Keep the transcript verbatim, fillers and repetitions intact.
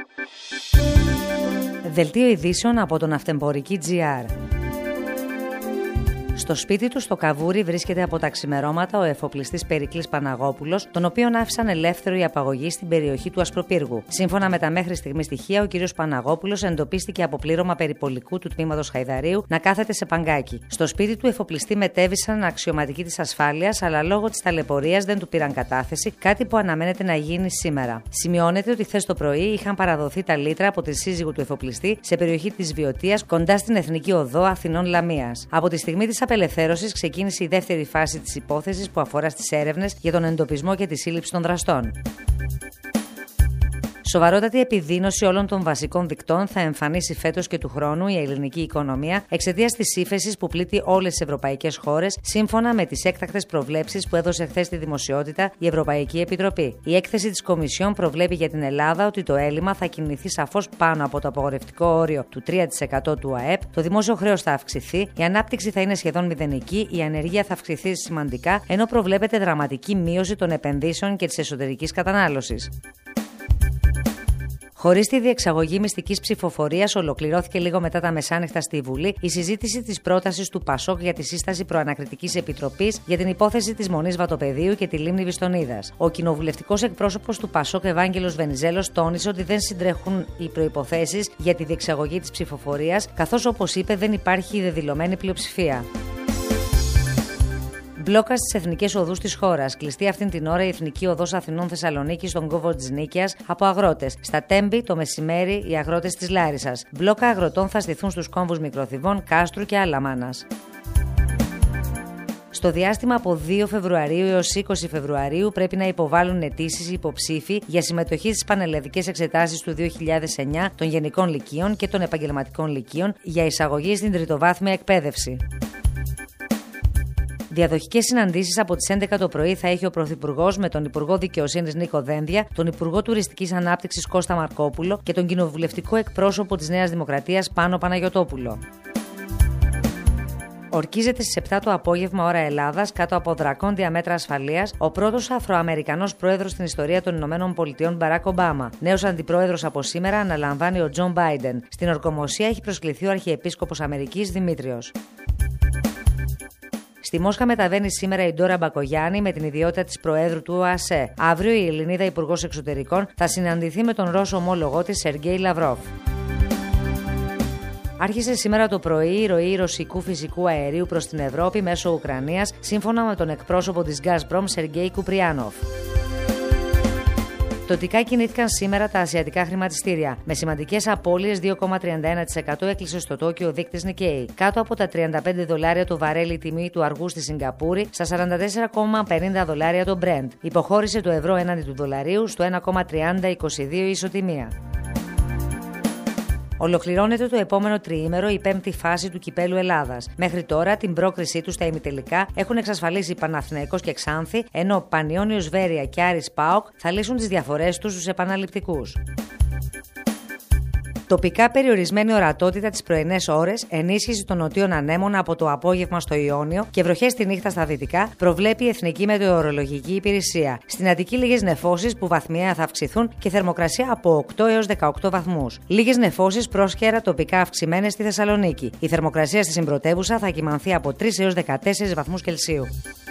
Δελτίο ειδήσεων από τον Ναυτεμπορική τζι αρ. Στο σπίτι του στο Καβούρι βρίσκεται από τα ξημερώματα ο εφοπλιστής Περικλής Παναγόπουλος, τον οποίον άφησαν ελεύθερο οι απαγωγοί στην περιοχή του Ασπροπύργου. Σύμφωνα με τα μέχρι στιγμή στοιχεία, ο κ. Παναγόπουλος εντοπίστηκε από πλήρωμα περιπολικού του τμήματος Χαϊδαρίου να κάθεται σε παγκάκι. Στο σπίτι του εφοπλιστή μετέβησαν αξιωματικοί της ασφάλειας, αλλά λόγω της ταλαιπωρίας δεν του πήραν κατάθεση, κάτι που αναμένεται να γίνει σήμερα. Σημειώνεται ότι χθες το πρωί είχαν παραδοθεί τα λίτρα από τη σύζυγο του εφοπλιστή σε περιοχή της Βιωτίας, κοντά στην Εθνική Οδό Αθηνών Λαμίας. Από τη στιγμή της απελευθέρωσης ξεκίνησε η δεύτερη φάση της υπόθεσης που αφορά στις έρευνες για τον εντοπισμό και τη σύλληψη των δραστών. Σοβαρότατη επιδείνωση όλων των βασικών δικτών θα εμφανίσει φέτος και του χρόνου η ελληνική οικονομία εξαιτίας της ύφεσης που πλήττει όλες τις ευρωπαϊκές χώρες, σύμφωνα με τις έκτακτες προβλέψεις που έδωσε χθες στη δημοσιότητα η Ευρωπαϊκή Επιτροπή. Η έκθεση της Κομισιόν προβλέπει για την Ελλάδα ότι το έλλειμμα θα κινηθεί σαφώς πάνω από το απαγορευτικό όριο του τρία τοις εκατό του ΑΕΠ, το δημόσιο χρέος θα αυξηθεί, η ανάπτυξη θα είναι σχεδόν μηδενική, η ανεργία θα αυξηθεί σημαντικά, ενώ προβλέπεται δραματική μείωση των επενδύσεων και της εσωτερικής κατανάλωσης. Χωρίς τη διεξαγωγή μυστικής ψηφοφορίας, ολοκληρώθηκε λίγο μετά τα μεσάνυχτα στη Βουλή η συζήτηση της πρότασης του Πασόκ για τη σύσταση προανακριτικής επιτροπής για την υπόθεση της Μονής Βατοπεδίου και τη λίμνη Βιστονίδας. Ο κοινοβουλευτικός εκπρόσωπος του Πασόκ, Ευάγγελος Βενιζέλος, τόνισε ότι δεν συντρέχουν οι προϋποθέσεις για τη διεξαγωγή της ψηφοφορίας, καθώς, όπως είπε, δεν υπάρχει δεδηλωμένη πλειοψηφία. Μπλόκα στις εθνικές οδούς της χώρας. Κλειστή αυτήν την ώρα η Εθνική Οδός Αθηνών Θεσσαλονίκη στον κόμβο της Νίκαιας από αγρότες. Στα Τέμπη το μεσημέρι οι αγρότες της Λάρισσας. Μπλόκα αγροτών θα στηθούν στους κόμβους Μικροθυβών, Κάστρου και Αλαμάνας. Στο διάστημα από δύο Φεβρουαρίου έως είκοσι Φεβρουαρίου πρέπει να υποβάλουν αιτήσεις οι υποψήφοι για συμμετοχή στις πανελλαδικές εξετάσεις του δύο χιλιάδες εννιά των Γενικών Λυκείων και των Επαγγελματικών Λυκείων για εισαγωγή στην τριτοβάθμια εκπαίδευση. Διαδοχικές συναντήσεις από τις έντεκα το πρωί θα έχει ο Πρωθυπουργός με τον Υπουργό Δικαιοσύνης Νίκο Δένδια, τον Υπουργό Τουριστικής Ανάπτυξης Κώστα Μαρκόπουλο και τον κοινοβουλευτικό εκπρόσωπο της Νέας Δημοκρατίας Πάνο Παναγιωτόπουλο. Ορκίζεται στις επτά το απόγευμα ώρα Ελλάδας, κάτω από δρακόντια μέτρα ασφαλείας, ο πρώτος Αφροαμερικανός πρόεδρος στην ιστορία των Ηνωμένων Πολιτειών, Μπαράκ Ομπάμα. Νέος αντιπρόεδρος από σήμερα αναλαμβάνει ο Τζον Μπάιντεν. Στην ορκομοσία έχει προσκληθεί ο Αρχιεπίσκοπος Αμερικής Δημήτριος. Στη Μόσχα μεταβαίνει σήμερα η Ντόρα Μπακογιάννη με την ιδιότητα της Προέδρου του ΟΑΣΕ. Αύριο η Ελληνίδα Υπουργός Εξωτερικών θα συναντηθεί με τον Ρώσο ομόλογό της Σεργέη Λαυρόφ. Άρχισε σήμερα το πρωί η ροή ρωσικού φυσικού αερίου προς την Ευρώπη μέσω Ουκρανίας, σύμφωνα με τον εκπρόσωπο της Gazprom Σεργέη Κουπριάνοφ. Πτωτικά κινήθηκαν σήμερα τα ασιατικά χρηματιστήρια. Με σημαντικές απώλειες δύο κόμμα τριάντα ένα τοις εκατό έκλεισε στο Τόκιο ο δείκτης Nikkei. Κάτω από τα τριάντα πέντε δολάρια το βαρέλι η τιμή του αργού στη Σιγκαπούρη, στα σαράντα τέσσερα κόμμα πενήντα δολάρια το Brent. Υποχώρησε το ευρώ έναντι του δολαρίου στο ένα κόμμα τριάντα είκοσι δύο ισοτιμία. Ολοκληρώνεται το επόμενο τριήμερο η πέμπτη φάση του Κυπέλλου Ελλάδας. Μέχρι τώρα την πρόκρισή του στα ημιτελικά έχουν εξασφαλίσει Παναθηναϊκός και Ξάνθη, ενώ Πανιώνιος Βέρεια και Άρης ΠΑΟΚ θα λύσουν τις διαφορές τους στους επαναληπτικούς. Τοπικά περιορισμένη ορατότητα τις πρωινές ώρες, ενίσχυση των νοτίων ανέμων από το απόγευμα στο Ιόνιο και βροχές τη νύχτα στα δυτικά, προβλέπει η Εθνική Μετεωρολογική Υπηρεσία. Στην Αττική λίγες νεφώσεις που βαθμιαία θα αυξηθούν και θερμοκρασία από οκτώ έως δεκαοκτώ βαθμούς. Λίγες νεφώσεις πρόσχερα τοπικά αυξημένες στη Θεσσαλονίκη. Η θερμοκρασία στη συμπρωτεύουσα θα κυμανθεί από τρεις έως δεκατέσσερις βαθμούς Κελσίου.